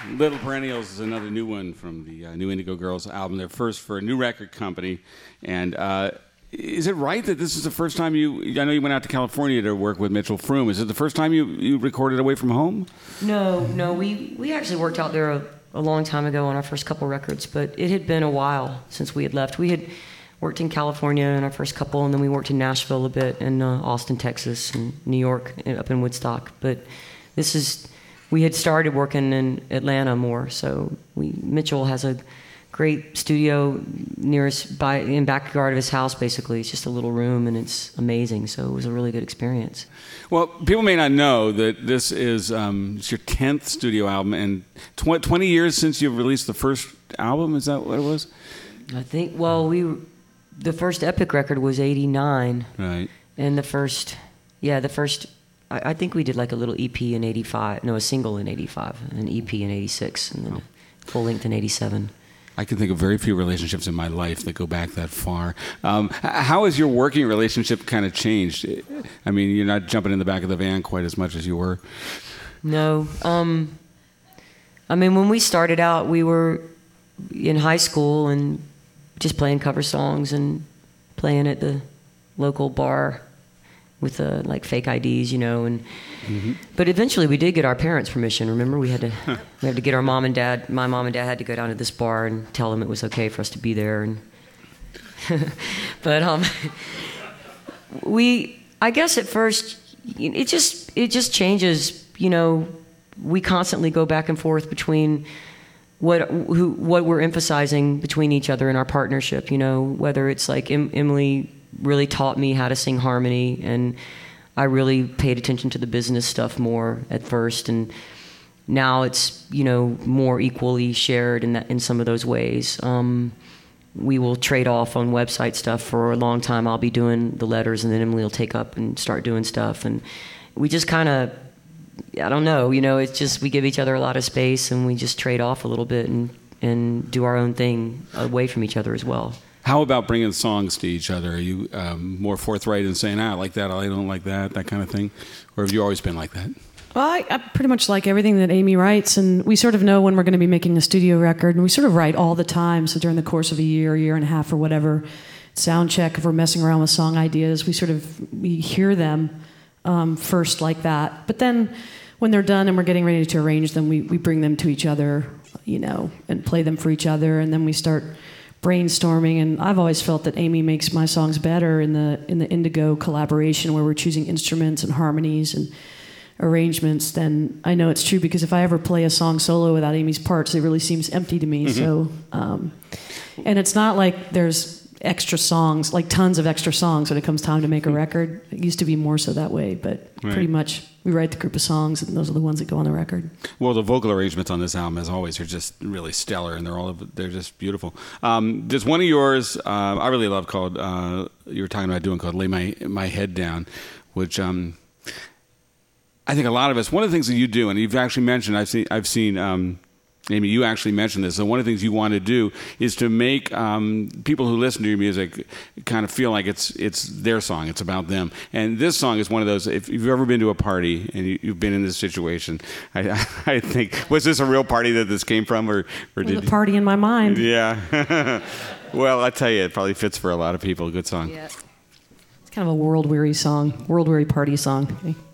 Little Perennials is another new one from the new Indigo Girls album. Their first for a new record company. And is it right that this is the first time I know you went out to California to work with Mitchell Froom. Is it the first time you recorded away from home? No. We actually worked out there a long time ago on our first couple records, but it had been a while since we had left. We had worked in California in our first couple, and then we worked in Nashville a bit, and Austin, Texas, and New York, and up in Woodstock. But we had started working in Atlanta more, so Mitchell has a great studio in backyard of his house, basically. It's just a little room, and it's amazing, so it was a really good experience. Well, people may not know that this is it's your 10th studio album, and 20 years since you released the first album, is that what it was? I think, the first Epic record was 89. Right. And I think we did like a little EP in 85. No, a single in 85, an EP in 86, and then a full length in 87. I can think of very few relationships in my life that go back that far. How has your working relationship kind of changed? I mean, you're not jumping in the back of the van quite as much as you were. No. I mean, when we started out, we were in high school and just playing cover songs and playing at the local bar with like fake IDs, and but eventually we did get our parents' permission. Remember, we had to get our mom and dad. My mom and dad had to go down to this bar and tell them it was okay for us to be there. And but I guess at first it just changes. We constantly go back and forth between what we're emphasizing between each other in our partnership. Whether it's like Emily really taught me how to sing harmony, and I really paid attention to the business stuff more at first, and now it's more equally shared in some of those ways. We will trade off on website stuff. For a long time I'll be doing the letters, and then Emily will take up and start doing stuff, and we just kind of, I don't know, it's just we give each other a lot of space, and we just trade off a little bit and do our own thing away from each other as well. How about bringing songs to each other? Are you more forthright in saying, I like that, I don't like that kind of thing? Or have you always been like that? Well, I pretty much like everything that Amy writes, and we sort of know when we're going to be making a studio record, and we sort of write all the time. So during the course of a year and a half or whatever, sound check, if we're messing around with song ideas, we hear them first like that. But then when they're done and we're getting ready to arrange them, we bring them to each other, and play them for each other, and then we start brainstorming. And I've always felt that Amy makes my songs better in the Indigo collaboration, where we're choosing instruments and harmonies and arrangements. Then I know it's true, because if I ever play a song solo without Amy's parts, it really seems empty to me. So and it's not like there's extra songs, like tons of extra songs when it comes time to make a record. It used to be more so that way, but pretty much we write the group of songs, and those are the ones that go on the record. Well, the vocal arrangements on this album, as always, are just really stellar, and they're just beautiful. There's one of yours I really love called you were talking about doing, called "Lay My Head Down," which I think a lot of us. One of the things that you do, and you've actually mentioned, I've seen. Amy, you actually mentioned this. So one of the things you want to do is to make people who listen to your music kind of feel like it's their song. It's about them. And this song is one of those. If you've ever been to a party and you've been in this situation, I think, was this a real party that this came from, or did the party in my mind? Yeah. Well, I tell you, it probably fits for a lot of people. Good song. Yeah. It's kind of a world-weary song, world-weary party song.